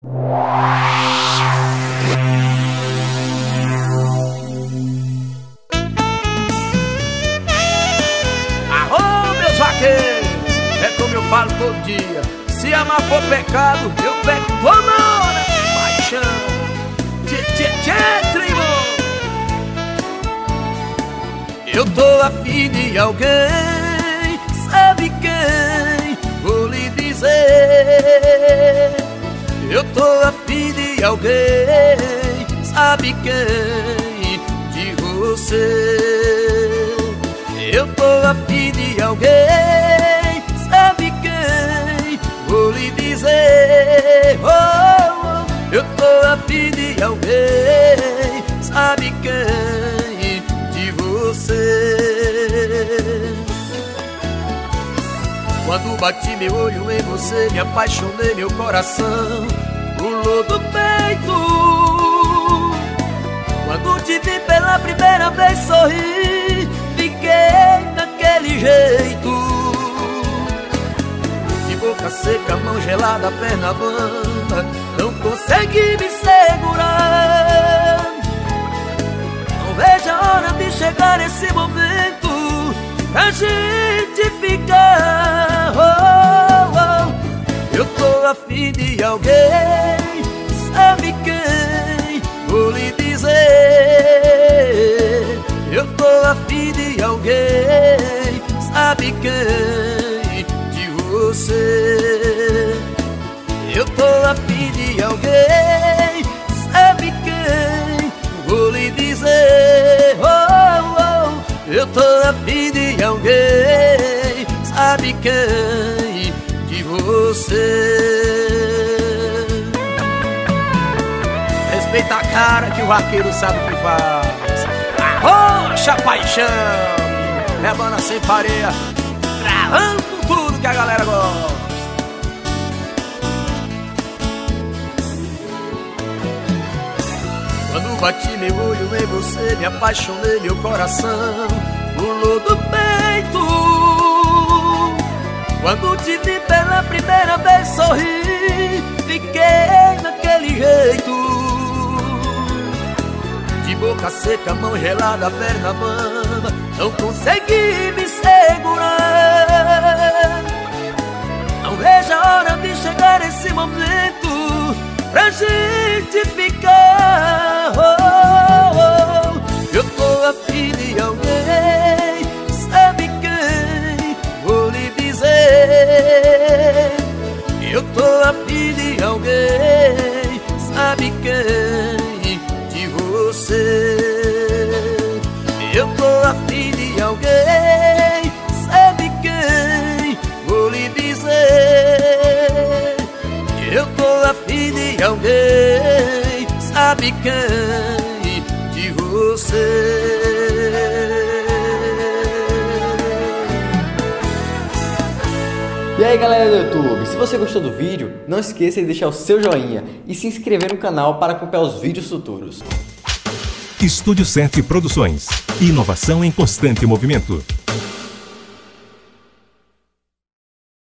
Arô, meus vaqueiros, é como eu falo todo dia: se amar for pecado, eu peco por hora. Paixão, tchê, tribô. Eu tô afim de alguém, sabe quem? Vou lhe dizer. Eu tô afim de alguém, sabe quem? De você. Eu tô afim de alguém, sabe quem? Vou lhe dizer. Eu tô afim de alguém, sabe quem? De você. Quando bati meu olho em você, me apaixonei, meu coração pulou do peito. Quando te vi pela primeira vez sorrir, fiquei daquele jeito. De boca seca, mão gelada, perna bamba, não consegui me segurar. Não vejo a hora de chegar esse momento pra gente ficar. Eu tô afim de alguém, sabe quem? Vou lhe dizer. Eu tô afim de alguém, sabe quem? De você. Eu tô afim de alguém, sabe quem? Vou lhe dizer. Eu tô afim de alguém, sabe quem? De você. Respeita a cara que o vaqueiro sabe o que faz. Arrocha paixão, rebana sem pareia, gravando tudo que a galera gosta. Quando bati meu olho em você, me apaixonei, meu coração pulou do peito. Quando te vi pela primeira vez sorrir, fiquei daquele jeito. De boca seca, mão gelada, perna bamba, não consegui me segurar. Não vejo a hora de chegar esse momento pra gente ficar. Eu tô afim de alguém, sabe quem? Vou lhe dizer. Eu tô afim de alguém, sabe quem? De você. Eu tô afim de alguém, sabe quem? Vou lhe dizer. Eu tô afim de alguém, sabe quem? De você. E aí galera do YouTube, se você gostou do vídeo, não esqueça de deixar o seu joinha e se inscrever no canal para acompanhar os vídeos futuros. Estúdio 7 Produções. Inovação em constante movimento.